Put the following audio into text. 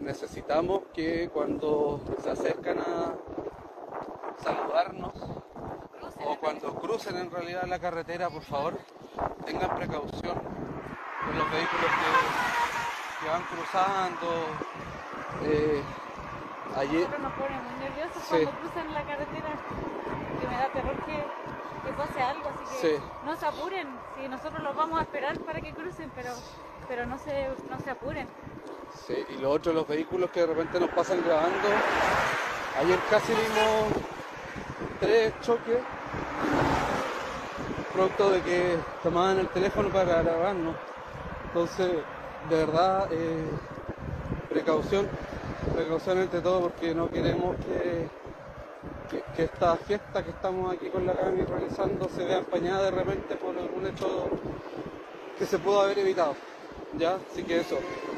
necesitamos que cuando se acercan a saludarnos o cuando crucen en realidad la carretera, por favor, tengan precaución con los vehículos que van cruzando. Allí, Nosotros nos pone muy nerviosos sí, cuando cruzan la carretera, que me da terror que pase algo, así que sí, no se apuren, si nosotros los vamos a esperar para que crucen, pero no se apuren. sí. Y lo otro, los vehículos que de repente nos pasan grabando. Ayer casi vimos 3 choques, producto de que tomaban el teléfono para grabarnos. Entonces, de verdad, precaución ante todo, porque no queremos que esta fiesta que estamos aquí con la Cami realizando se vea empañada de repente por algún hecho que se pudo haber evitado. ¿Ya? Así que eso.